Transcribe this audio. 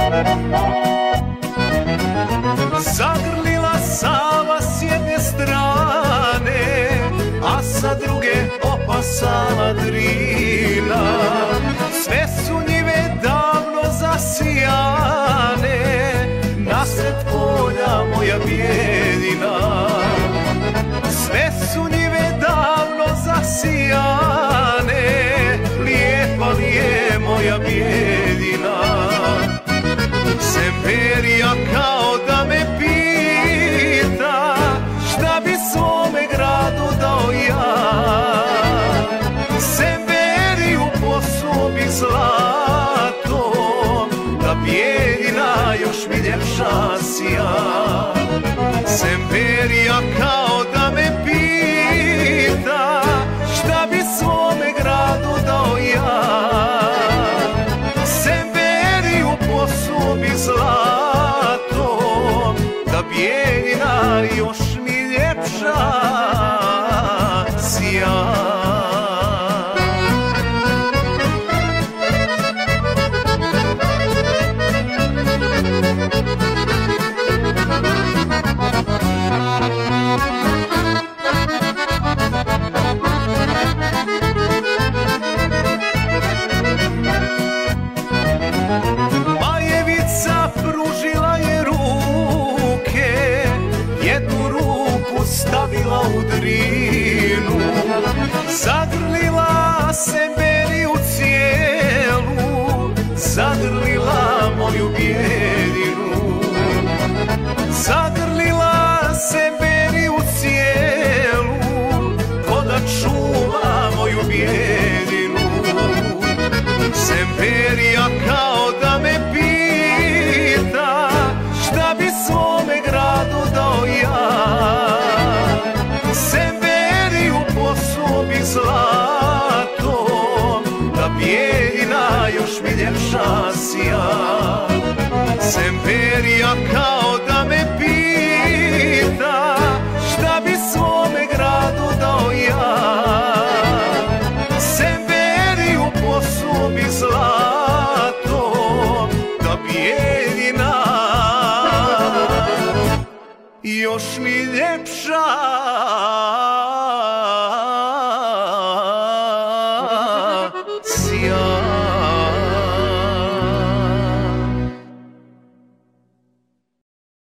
Zagrlila Sava s jedne strane, a sa druge opasala Drina. Sve su njive davno zasijane, nasred polja moja bijedina. Sve su njive davno zasijane, lijepa li je moja bijedina. Semperija kao da me pita, šta bi svome gradu dao ja. Semperiju posuo bi zlatom, da bijedina još mi ljepša sija. Semperija kao da me pita, šta bi svome gradu dao ja. Semperiju posuo bi zlatom, da bijedina još mi ljepša sija. Majevica pružila je ruke, jednu ruku stavila u Drinu. Zagrlila Semperiju cijelu, zagrlila moju bijedinu. Zagrlila Semperiju cijelu, ko da čuva moju bijedinu. Semperija kao da me pita, šta bi svome gradu dao ja. Semperiju posuo bi zlatom, da bijedina još mi ljepša sija. Semperija kao da me pita, šta bi svome gradu dao ja. Semperiju posuo bi zlatom, da bijedina još mi ljepša